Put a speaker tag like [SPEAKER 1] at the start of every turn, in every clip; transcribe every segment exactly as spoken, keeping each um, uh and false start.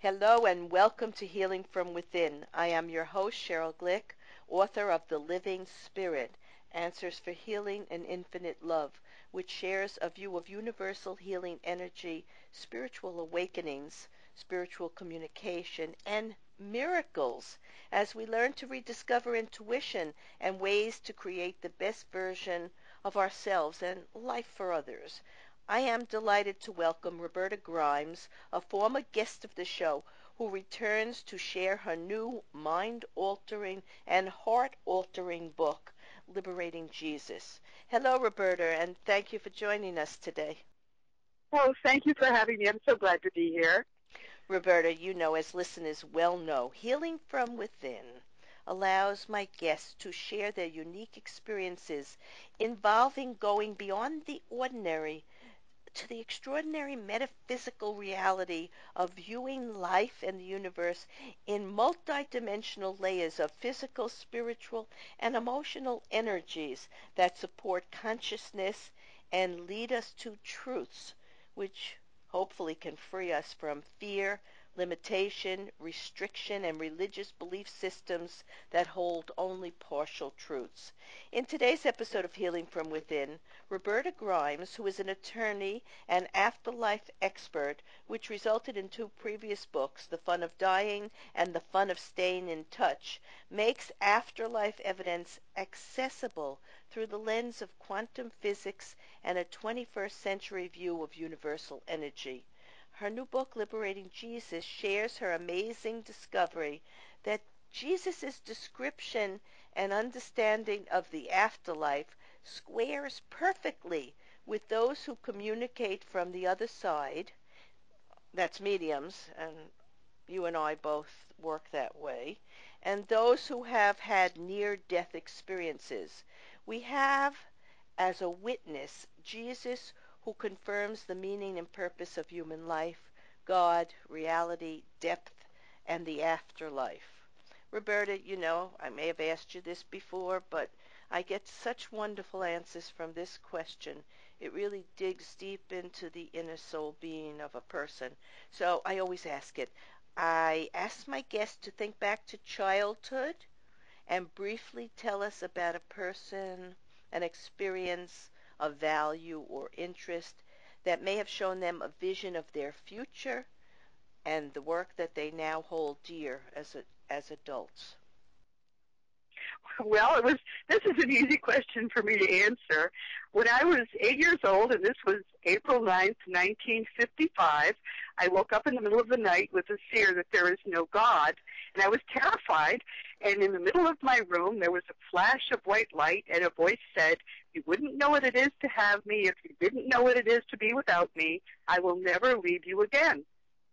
[SPEAKER 1] Hello and welcome to Healing from Within. I am your host, Cheryl Glick, author of The Living Spirit, Answers for Healing and Infinite Love, which shares a view of universal healing energy, spiritual awakenings, spiritual communication, and miracles as we learn to rediscover intuition and ways to create the best version of ourselves and life for others. I am delighted to welcome Roberta Grimes, a former guest of the show, who returns to share her new mind-altering and heart-altering book, Liberating Jesus. Hello, Roberta, and thank you for joining us today.
[SPEAKER 2] Well, thank you for having me. I'm so glad to be here.
[SPEAKER 1] Roberta, you know, as listeners well know, Healing from Within allows my guests to share their unique experiences involving going beyond the ordinary to the extraordinary metaphysical reality of viewing life and the universe in multidimensional layers of physical, spiritual, and emotional energies that support consciousness and lead us to truths which hopefully can free us from fear, limitation, restriction, and religious belief systems that hold only partial truths. In today's episode of Healing from Within, Roberta Grimes, who is an attorney and afterlife expert, which resulted in two previous books, The Fun of Dying and The Fun of Staying in Touch, makes afterlife evidence accessible through the lens of quantum physics and a twenty-first century view of universal energy. Her new book, Liberating Jesus, shares her amazing discovery that Jesus' description and understanding of the afterlife squares perfectly with those who communicate from the other side. That's mediums, and you and I both work that way. And those who have had near-death experiences. We have as a witness Jesus, who confirms the meaning and purpose of human life, God, reality, depth, and the afterlife. Roberta, you know, I may have asked you this before, but I get such wonderful answers from this question. It really digs deep into the inner soul being of a person. So I always ask it. I ask my guests to think back to childhood and briefly tell us about a person, an experience, a value or interest that may have shown them a vision of their future and the work that they now hold dear as a, as adults.
[SPEAKER 2] Well, it was. This is an easy question for me to answer. When I was eight years old, and this was April ninth, nineteen fifty-five, I woke up in the middle of the night with a fear that there is no God, and I was terrified. And in the middle of my room, there was a flash of white light, and a voice said, "You wouldn't know what it is to have me if you didn't know what it is to be without me. I will never leave you again."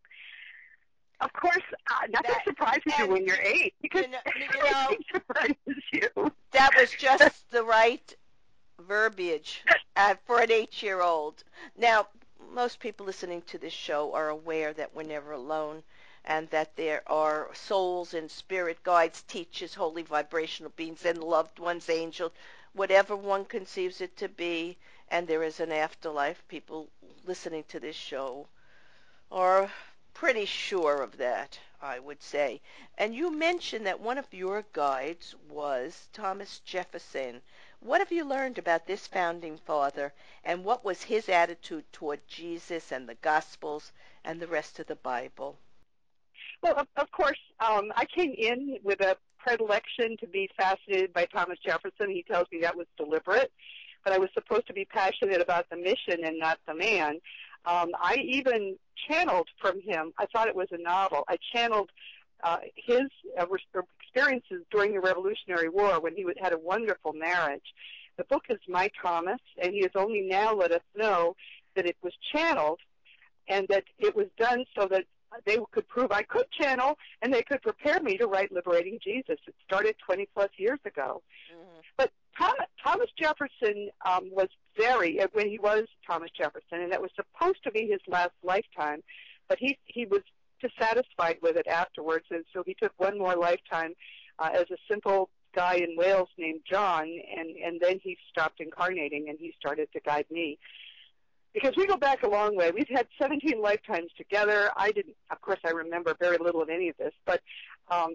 [SPEAKER 2] Of course, uh, nothing
[SPEAKER 1] That
[SPEAKER 2] surprises you
[SPEAKER 1] and
[SPEAKER 2] when you're eight because
[SPEAKER 1] you know, you know
[SPEAKER 2] everything surprises you.
[SPEAKER 1] that was just the right verbiage uh, for an eight-year-old. Now, most people listening to this show are aware that we're never alone and that there are souls and spirit guides, teachers, holy vibrational beings, and loved ones, angels, whatever one conceives it to be, and there is an afterlife. People listening to this show are pretty sure of that, I would say. And you mentioned that one of your guides was Thomas Jefferson. What have you learned about this founding father, and what was his attitude toward Jesus and the Gospels and the rest of the Bible?
[SPEAKER 2] Well, of, of course, um, I came in with a predilection to be fascinated by Thomas Jefferson. He tells me that was deliberate, but I was supposed to be passionate about the mission and not the man. Um, I even channeled from him. I thought it was a novel. I channeled uh, his uh, experiences during the Revolutionary War when he would, had a wonderful marriage. The book is My Thomas, and he has only now let us know that it was channeled and that it was done so that they could prove I could channel, and they could prepare me to write Liberating Jesus. It started twenty plus years ago.
[SPEAKER 1] Mm-hmm.
[SPEAKER 2] But Thomas, Thomas Jefferson um, was very, when he was Thomas Jefferson, and that was supposed to be his last lifetime, but he, he was dissatisfied with it afterwards, and so he took one more lifetime uh, as a simple guy in Wales named John, and, and then he stopped incarnating, and he started to guide me. because we go back a long way. We've had seventeen lifetimes together. I didn't, of course, I remember very little of any of this, but um,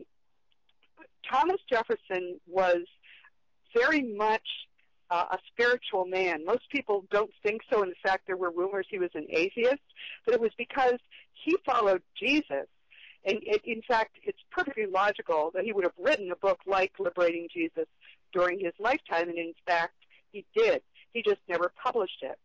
[SPEAKER 2] Thomas Jefferson was very much uh, a spiritual man. Most people don't think so. In fact, there were rumors he was an atheist, but it was because he followed Jesus. And it, in fact, it's perfectly logical that he would have written a book like Liberating Jesus during his lifetime, and in fact, he did. He just never published it.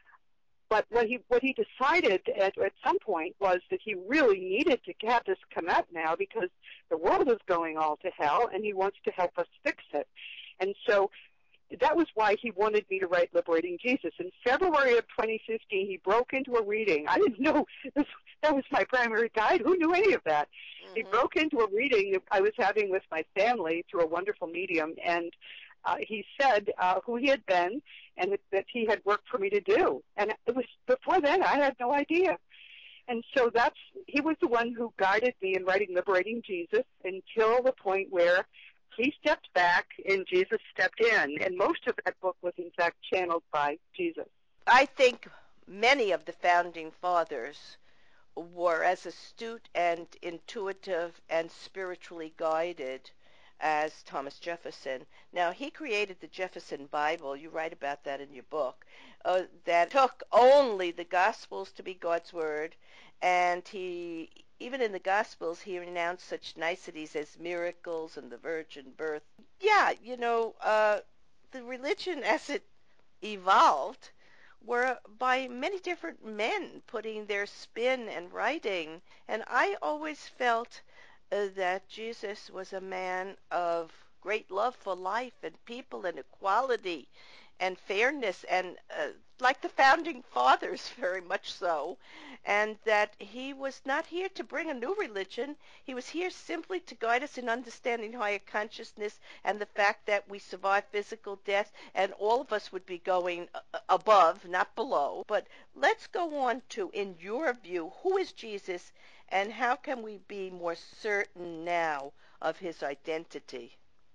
[SPEAKER 2] But what he what he decided at, at some point was that he really needed to have this come out now because the world is going all to hell, and he wants to help us fix it. And so that was why he wanted me to write Liberating Jesus. In February of twenty fifteen, he broke into a reading. I didn't know this, that was my primary guide. Who knew any of that? Mm-hmm. He broke into a reading that I was having with my family through a wonderful medium, and uh, he said uh, who he had been and that, that he had work for me to do. And it was before then I had no idea. And so that's he was the one who guided me in writing Liberating Jesus until the point where he stepped back and Jesus stepped in. And most of that book was, in fact, channeled by Jesus.
[SPEAKER 1] I think many of the founding fathers were as astute and intuitive and spiritually guided as Thomas Jefferson. Now, he created the Jefferson Bible. You write about that in your book. Uh, that took only the Gospels to be God's Word, and he, even in the Gospels, he renounced such niceties as miracles and the virgin birth. Yeah, you know, uh, the religion as it evolved were by many different men putting their spin and writing, and I always felt uh, that Jesus was a man of great love for life and people and equality and fairness, and uh, like the founding fathers, very much so, and that he was not here to bring a new religion. He was here simply to guide us in understanding higher consciousness and the fact that we survive physical death, and all of us would be going above, not below. But let's go on to, in your view, who is Jesus, and how can we be more certain now of his identity?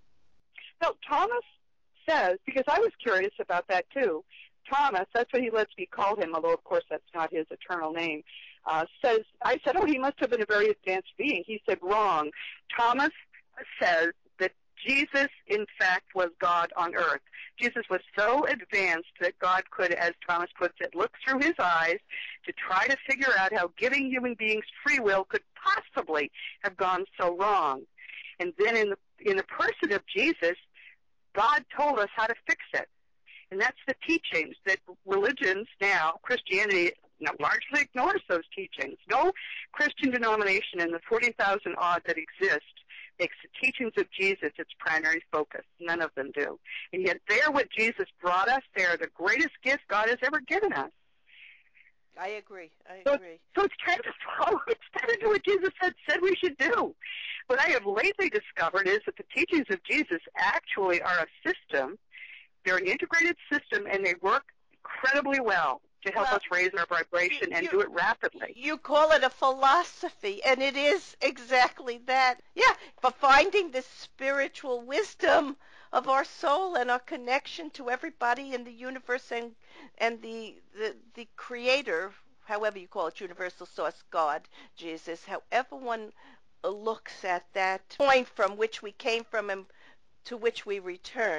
[SPEAKER 2] Well, Thomas says, because I was curious about that too, Thomas, that's what he lets me call him, although of course that's not his eternal name, uh, says, I said, oh, he must have been a very advanced being. He said, wrong. Thomas says that Jesus, in fact, was God on earth. Jesus was so advanced that God could, as Thomas puts it, look through his eyes to try to figure out how giving human beings free will could possibly have gone so wrong. And then in the, in the person of Jesus, God told us how to fix it. And that's the teachings that religions now, Christianity, you know, largely ignores those teachings. No Christian denomination in the forty thousand odd that exist makes the teachings of Jesus its primary focus. None of them do. And yet they're what Jesus brought us. They're the greatest gift God has ever given us.
[SPEAKER 1] I agree. I
[SPEAKER 2] so,
[SPEAKER 1] agree.
[SPEAKER 2] So it's time to follow. It's time to do what Jesus had said we should do. What I have lately discovered is that the teachings of Jesus actually are a system. They're an integrated system, and they work incredibly well to help
[SPEAKER 1] well,
[SPEAKER 2] us raise our vibration and
[SPEAKER 1] you,
[SPEAKER 2] do it rapidly.
[SPEAKER 1] You call it a philosophy, and it is exactly that. Yeah, for finding the spiritual wisdom of our soul and our connection to everybody in the universe and and the the, the creator, however you call it, universal source, God, Jesus, however one looks at that point from which we came from and to which we return,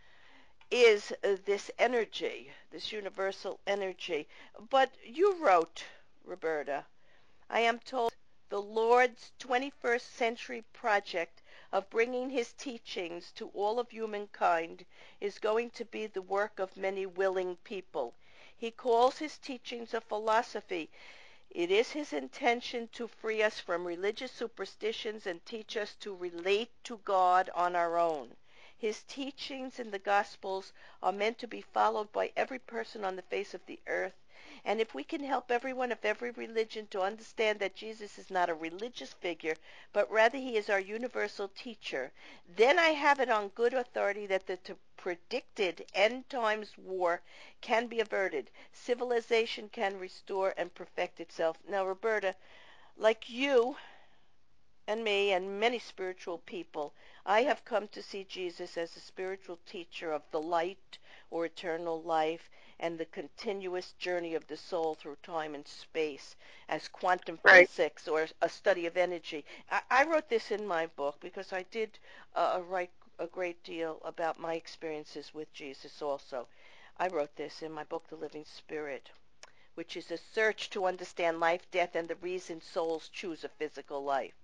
[SPEAKER 1] is uh, this energy, this universal energy. But you wrote, Roberta, I am told the Lord's twenty-first century project of bringing his teachings to all of humankind is going to be the work of many willing people. He calls his teachings a philosophy. It is his intention to free us from religious superstitions and teach us to relate to God on our own. His teachings in the Gospels are meant to be followed by every person on the face of the earth, and if we can help everyone of every religion to understand that Jesus is not a religious figure, but rather he is our universal teacher, then I have it on good authority that the t- predicted end times war can be averted. Civilization can restore and perfect itself. Now, Roberta, like you and me and many spiritual people, I have come to see Jesus as a spiritual teacher of the light or eternal life, and the continuous journey of the soul through time and space as quantum
[SPEAKER 2] Right.
[SPEAKER 1] physics or a study of energy. I, I wrote this in my book because I did uh, write a great deal about my experiences with Jesus also. I wrote this in my book, The Living Spirit, which is a search to understand life, death, and the reason souls choose a physical life.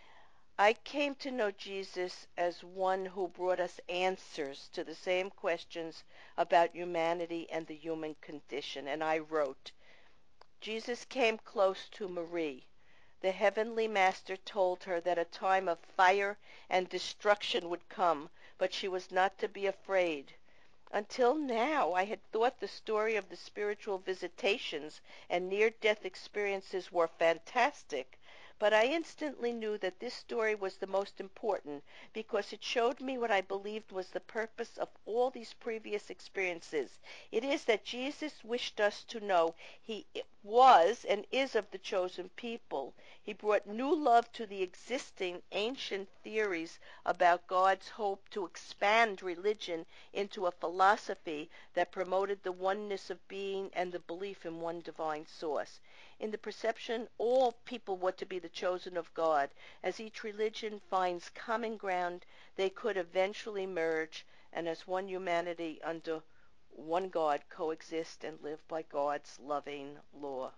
[SPEAKER 1] I came to know Jesus as one who brought us answers to the same questions about humanity and the human condition. And I wrote, Jesus came close to Marie. The heavenly master told her that a time of fire and destruction would come, but she was not to be afraid. Until now, I had thought the story of the spiritual visitations and near-death experiences were fantastic, but I instantly knew that this story was the most important because it showed me what I believed was the purpose of all these previous experiences. It is that Jesus wished us to know he was and is of the chosen people. He brought new love to the existing ancient theories about God's hope to expand religion into a philosophy that promoted the oneness of being and the belief in one divine source. In the perception, all people were to be the chosen of God. As each religion finds common ground, they could eventually merge and as one humanity under one God coexist and live by God's loving law.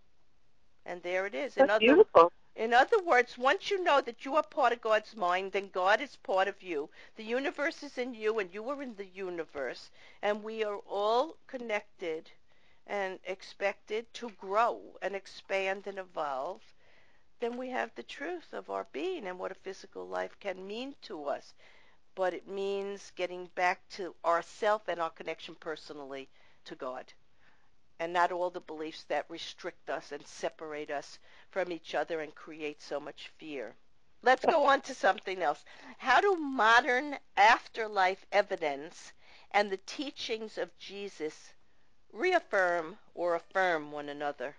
[SPEAKER 1] And there it is. In
[SPEAKER 2] That's
[SPEAKER 1] other
[SPEAKER 2] beautiful.
[SPEAKER 1] in other words, once you know that you are part of God's mind, then God is part of you. The universe is in you, and you are in the universe. And we are all connected and expected to grow and expand and evolve. Then we have the truth of our being and what a physical life can mean to us. But it means getting back to ourself and our connection personally to God, and not all the beliefs that restrict us and separate us from each other and create so much fear. Let's go on to something else. How do modern afterlife evidence and the teachings of Jesus reaffirm or affirm one another?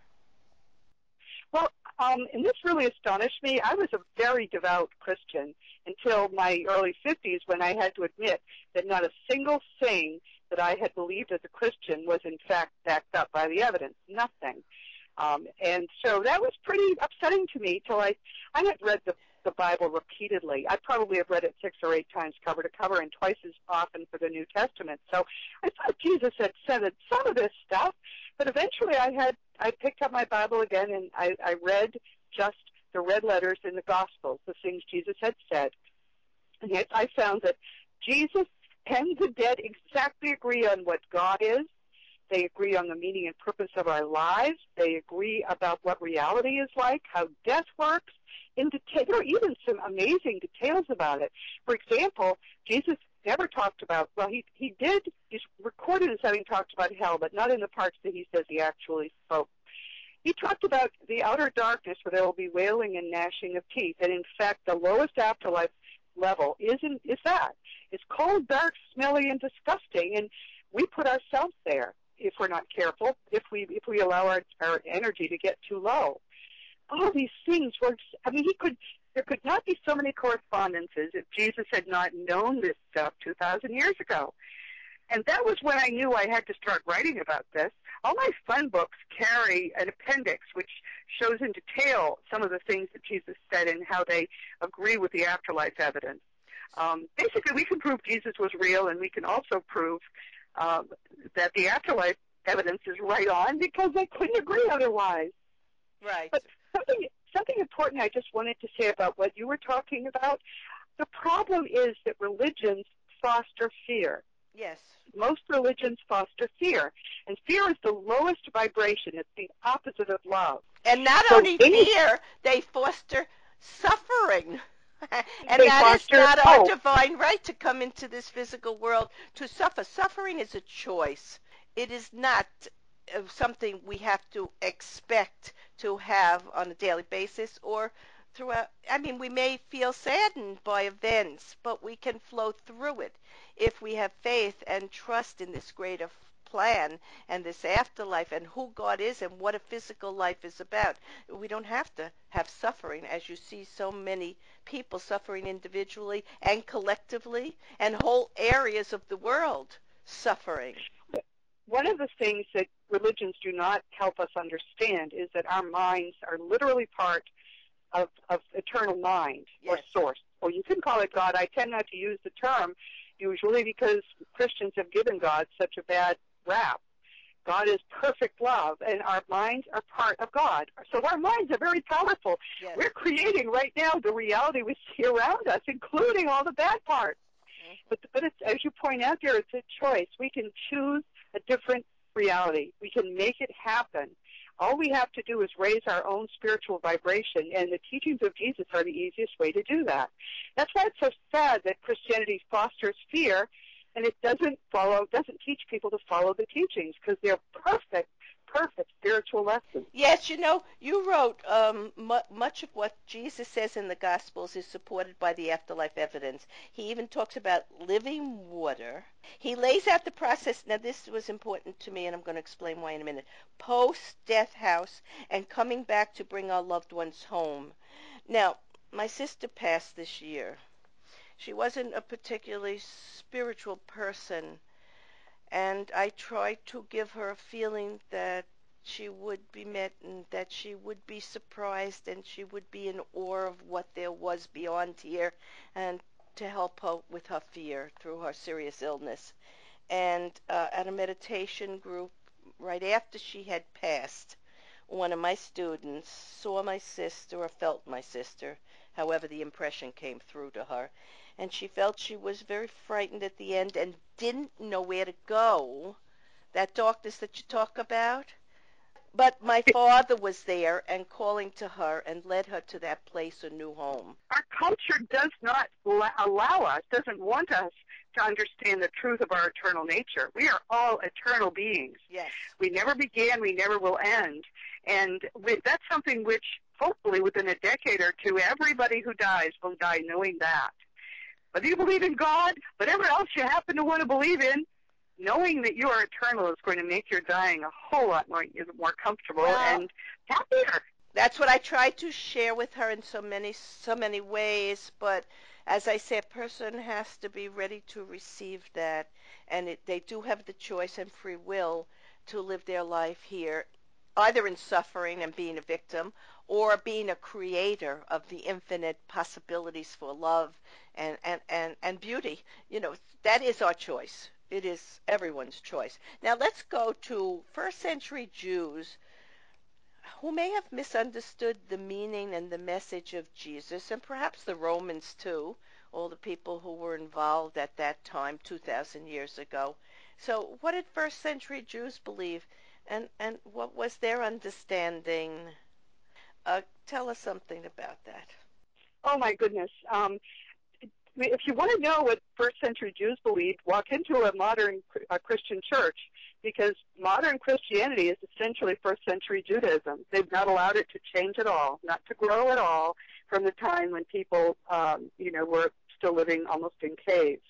[SPEAKER 2] Well, um, and this really astonished me. I was a very devout Christian until my early fifties when I had to admit that not a single thing that I had believed as a Christian was in fact backed up by the evidence. Nothing. Um, and so that was pretty upsetting to me till I, I had read the, the Bible repeatedly. I probably have read it six or eight times cover to cover and twice as often for the New Testament. So I thought Jesus had said some of this stuff, but eventually I had I picked up my Bible again and I, I read just the red letters in the Gospels, the things Jesus had said. And yet I found that Jesus and the dead exactly agree on what God is. They agree on the meaning and purpose of our lives. They agree about what reality is like, how death works. In detail, there are even some amazing details about it. For example, Jesus never talked about, well, he, he did, he's recorded as having talked about hell, but not in the parts that he says he actually spoke. He talked about the outer darkness where there will be wailing and gnashing of teeth. And in fact, the lowest afterlife level is, in, is that. It's cold, dark, smelly, and disgusting. And we put ourselves there if we're not careful, if we if we allow our, our energy to get too low. All these things were, I mean, he could, there could not be so many correspondences if Jesus had not known this stuff two thousand years ago. And that was when I knew I had to start writing about this. All my fun books carry an appendix which shows in detail some of the things that Jesus said and how they agree with the afterlife evidence. Um, basically, we can prove Jesus was real, and we can also prove uh, that the afterlife evidence is right on because they couldn't agree otherwise.
[SPEAKER 1] Right.
[SPEAKER 2] But something, something important I just wanted to say about what you were talking about, the problem is that religions foster fear.
[SPEAKER 1] Yes.
[SPEAKER 2] Most religions foster fear, and fear is the lowest vibration. It's the opposite of love.
[SPEAKER 1] And not
[SPEAKER 2] So
[SPEAKER 1] only
[SPEAKER 2] any,
[SPEAKER 1] fear, they foster suffering. And
[SPEAKER 2] they
[SPEAKER 1] that is
[SPEAKER 2] foster
[SPEAKER 1] not our
[SPEAKER 2] hope.
[SPEAKER 1] divine right to come into this physical world to suffer. Suffering is a choice. It is not uh, something we have to expect to have on a daily basis or throughout. I mean, we may feel saddened by events, but we can flow through it if we have faith and trust in this greater plan and this afterlife and who God is and what a physical life is about. We don't have to have suffering, as you see so many people suffering individually and collectively, and whole areas of the world suffering.
[SPEAKER 2] one of the things that religions do not help us understand is that our minds are literally part of, of eternal mind,
[SPEAKER 1] yes.
[SPEAKER 2] or source. Or you can call it God. I tend not to use the term usually because Christians have given God such a bad rap. God is perfect love, and our minds are part of God. So our minds are very powerful.
[SPEAKER 1] Yes.
[SPEAKER 2] We're creating right now the reality we see around us, including all the bad parts. Mm-hmm. But, but it's, as you point out there, it's a choice. We can choose a different reality. We can make it happen. All we have to do is raise our own spiritual vibration, and the teachings of Jesus are the easiest way to do that. That's why it's so sad that Christianity fosters fear, and it doesn't follow, doesn't teach people to follow the teachings, because they're perfect, perfect spiritual lessons.
[SPEAKER 1] Yes, you know, you wrote um, mu- much of what Jesus says in the Gospels is supported by the afterlife evidence. He even talks about living water. He lays out the process. Now, this was important to me, and I'm going to explain why in a minute. Post-death house and coming back to bring our loved ones home. Now, my sister passed this year. She wasn't a particularly spiritual person, and I tried to give her a feeling that she would be met and that she would be surprised and she would be in awe of what there was beyond here, and to help her with her fear through her serious illness. And uh, at a meditation group, right after she had passed, one of my students saw my sister or felt my sister, however the impression came through to her, and she felt she was very frightened at the end and didn't know where to go, that darkness that you talk about. But my father was there and calling to her and led her to that place, a new home.
[SPEAKER 2] Our culture does not allow us, doesn't want us to understand the truth of our eternal nature. We are all eternal beings.
[SPEAKER 1] Yes.
[SPEAKER 2] We never began, we never will end. And we, that's something which, hopefully, within a decade or two, everybody who dies will die knowing that. Whether you believe in God, whatever else you happen to want to believe in, knowing that you are eternal is going to make your dying a whole lot more, more comfortable well, and happier.
[SPEAKER 1] That's what I try to share with her in so many, so many ways. But as I say, a person has to be ready to receive that, and it, they do have the choice and free will to live their life here, either in suffering and being a victim, or being a creator of the infinite possibilities for love and, and, and, and beauty. You know, that is our choice. It is everyone's choice. Now let's go to first century Jews who may have misunderstood the meaning and the message of Jesus, and perhaps the Romans too, all the people who were involved at that time, two thousand years ago. So what did first century Jews believe, and, and what was their understanding? Uh, tell us something about that.
[SPEAKER 2] Oh, my goodness. Um, if you want to know what first century Jews believed, walk into a modern uh, Christian church, because modern Christianity is essentially first century Judaism. They've not allowed it to change at all, not to grow at all from the time when people, um, you know, were still living almost in caves.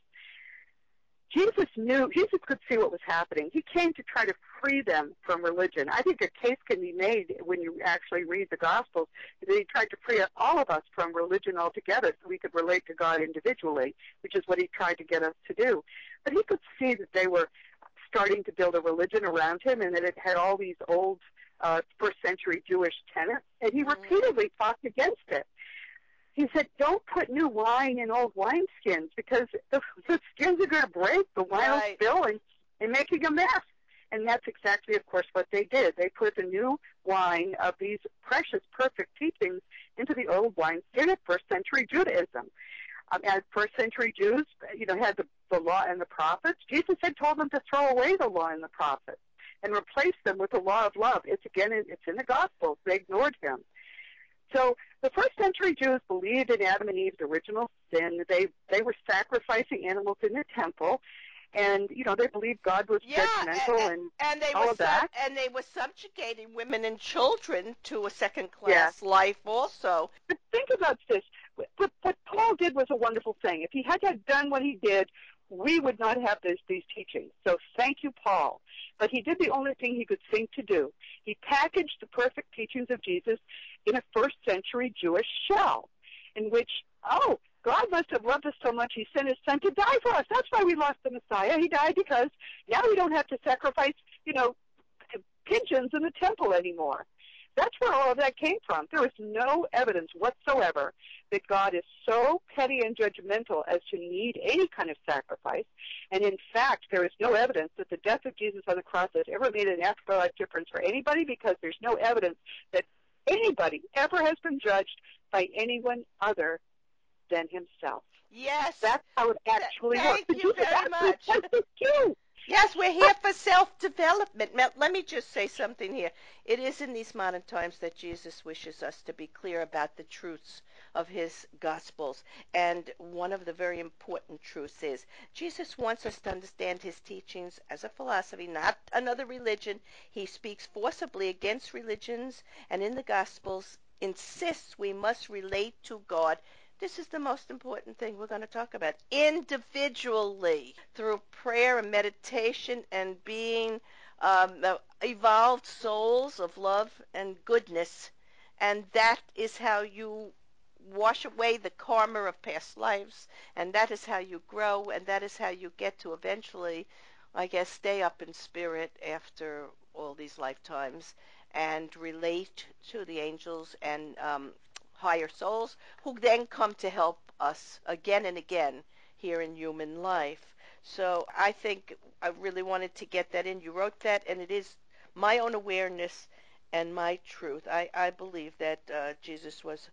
[SPEAKER 2] Jesus knew, Jesus could see what was happening. He came to try to free them from religion. I think a case can be made when you actually read the Gospels that he tried to free all of us from religion altogether so we could relate to God individually, which is what he tried to get us to do. But he could see that they were starting to build a religion around him and that it had all these old uh, first century Jewish tenets, and he repeatedly fought against it. He said, don't put new wine in old wineskins because the, the skins are going to break, the wine will
[SPEAKER 1] Right.
[SPEAKER 2] spill, and, and making a mess. And that's exactly, of course, what they did. They put the new wine of these precious, perfect teachings into the old wineskin of first century Judaism. Um, as first century Jews, you know, had the, the law and the prophets. Jesus had told them to throw away the law and the prophets and replace them with the law of love. It's, again, it's in the Gospels. They ignored him. So the first century Jews believed in Adam and Eve's original sin. They they were sacrificing animals in the temple, and you know they believed God was
[SPEAKER 1] yeah,
[SPEAKER 2] judgmental
[SPEAKER 1] and,
[SPEAKER 2] and,
[SPEAKER 1] and they
[SPEAKER 2] all
[SPEAKER 1] were
[SPEAKER 2] of that.
[SPEAKER 1] Sub- and they were subjugating women and children to a second-class
[SPEAKER 2] Yeah.
[SPEAKER 1] life also.
[SPEAKER 2] But think about this. What, what Paul did was a wonderful thing. If he had done what he did, we would not have this, these teachings. So thank you, Paul. But he did the only thing he could think to do. He packaged the perfect teachings of Jesus in a first century Jewish shell, in which, oh, God must have loved us so much he sent his son to die for us. That's why we lost the Messiah. He died because now we don't have to sacrifice, you know, pigeons in the temple anymore. That's where all of that came from. There is no evidence whatsoever that God is so petty and judgmental as to need any kind of sacrifice. And in fact, there is no evidence that the death of Jesus on the cross has ever made an afterlife difference for anybody, because there's no evidence that anybody ever has been judged by anyone other than himself.
[SPEAKER 1] Yes.
[SPEAKER 2] That's how it actually
[SPEAKER 1] Th-
[SPEAKER 2] works.
[SPEAKER 1] thank you very much.
[SPEAKER 2] That's true.
[SPEAKER 1] Yes, we're here for self-development. Let me just say something here. It is in these modern times that Jesus wishes us to be clear about the truths of his Gospels. And one of the very important truths is Jesus wants us to understand his teachings as a philosophy, not another religion. He speaks forcibly against religions, and in the Gospels insists we must relate to God. This is the most important thing we're going to talk about. Individually, through prayer and meditation and being um, evolved souls of love and goodness. And that is how you wash away the karma of past lives. And that is how you grow. And that is how you get to eventually, I guess, stay up in spirit after all these lifetimes and relate to the angels and um, higher souls, who then come to help us again and again here in human life. So I think I really wanted to get that in. You wrote that, and it is my own awareness and my truth. I, I believe that uh, Jesus was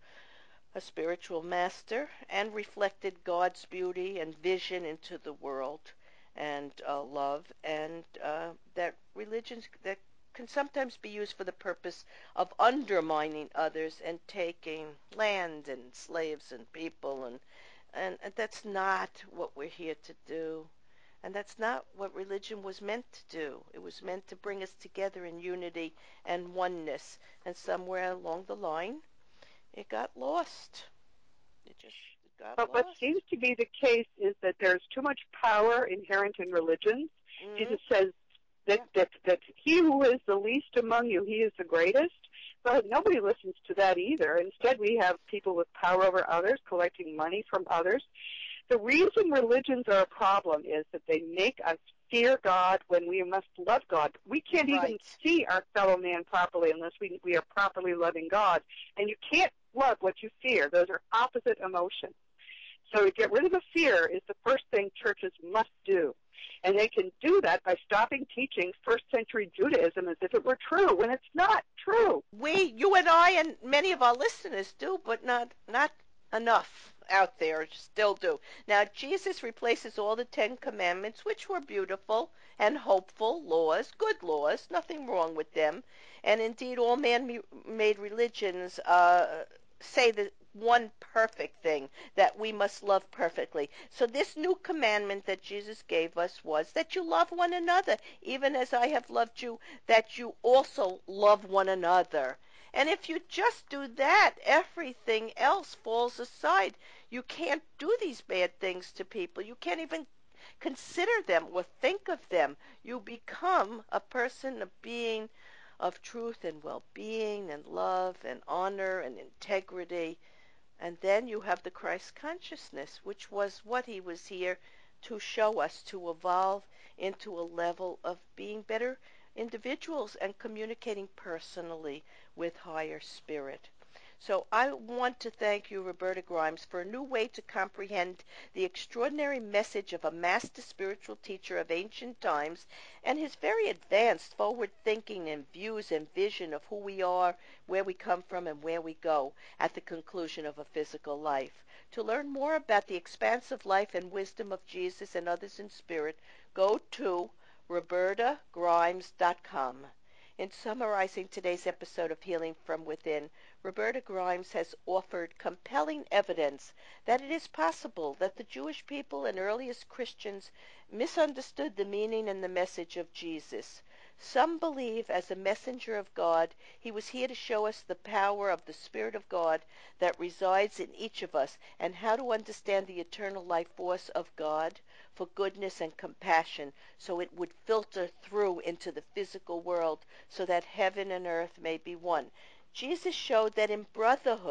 [SPEAKER 1] a spiritual master and reflected God's beauty and vision into the world, and uh, love, and uh, that religions that can sometimes be used for the purpose of undermining others and taking land and slaves and people, and, and, and that's not what we're here to do. And that's not what religion was meant to do. It was meant to bring us together in unity and oneness. And somewhere along the line, it got lost. It just got
[SPEAKER 2] But what
[SPEAKER 1] lost.
[SPEAKER 2] seems to be the case is that there's too much power inherent in religions.
[SPEAKER 1] Mm-hmm.
[SPEAKER 2] Jesus says that, that, that he who is the least among you, he is the greatest. But nobody listens to that either. Instead, we have people with power over others, collecting money from others. The reason religions are a problem is that they make us fear God when we must love God. We can't
[SPEAKER 1] Right.
[SPEAKER 2] even see our fellow man properly unless we, we are properly loving God. And you can't love what you fear. Those are opposite emotions. So to get rid of the fear is the first thing churches must do. And they can do that by stopping teaching first century Judaism as if it were true, when it's not true.
[SPEAKER 1] We, you and I, and many of our listeners do, but not not enough out there still do. Now, Jesus replaces all the Ten Commandments, which were beautiful and hopeful laws, good laws, nothing wrong with them. And indeed, all man-made religions uh, say the one perfect thing, that we must love perfectly. So this new commandment that Jesus gave us was that you love one another, even as I have loved you, that you also love one another. And if you just do that, everything else falls aside. You can't do these bad things to people. You can't even consider them or think of them. You become a person, a being of truth and well-being and love and honor and integrity. And then you have the Christ consciousness, which was what he was here to show us, to evolve into a level of being better individuals and communicating personally with higher spirit. So I want to thank you, Roberta Grimes, for a new way to comprehend the extraordinary message of a master spiritual teacher of ancient times and his very advanced forward thinking and views and vision of who we are, where we come from, and where we go at the conclusion of a physical life. To learn more about the expansive life and wisdom of Jesus and others in spirit, go to roberta grimes dot com. In summarizing today's episode of Healing from Within, Roberta Grimes has offered compelling evidence that it is possible that the Jewish people and earliest Christians misunderstood the meaning and the message of Jesus. Some believe as a messenger of God, he was here to show us the power of the Spirit of God that resides in each of us and how to understand the eternal life force of God for goodness and compassion so it would filter through into the physical world so that heaven and earth may be one. Jesus showed that in brotherhood,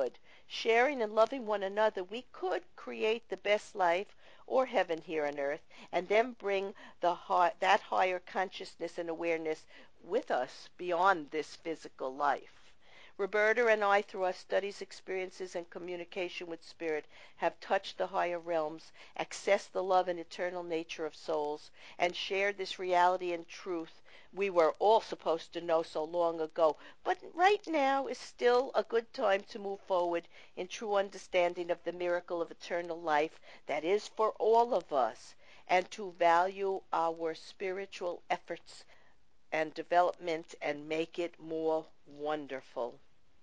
[SPEAKER 1] Sharing and loving one another, we could create the best life or heaven here on earth, and then bring the high, that higher consciousness and awareness with us beyond this physical life. Roberta and I, through our studies, experiences, and communication with Spirit, have touched the higher realms, accessed the love and eternal nature of souls, and shared this reality and truth we were all supposed to know so long ago. But right now is still a good time to move forward in true understanding of the miracle of eternal life that is for all of us, and to value our spiritual efforts and development and make it more wonderful.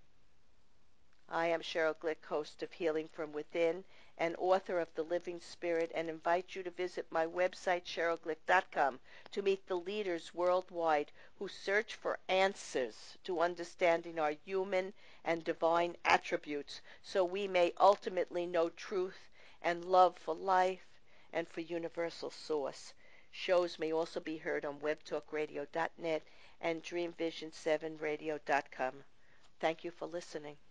[SPEAKER 1] I am Cheryl Glick, host of Healing from Within and author of The Living Spirit, and invite you to visit my website, cheryl glick dot com, to meet the leaders worldwide who search for answers to understanding our human and divine attributes so we may ultimately know truth and love for life and for universal source. Shows may also be heard on web talk radio dot net and dream vision seven radio dot com. Thank you for listening.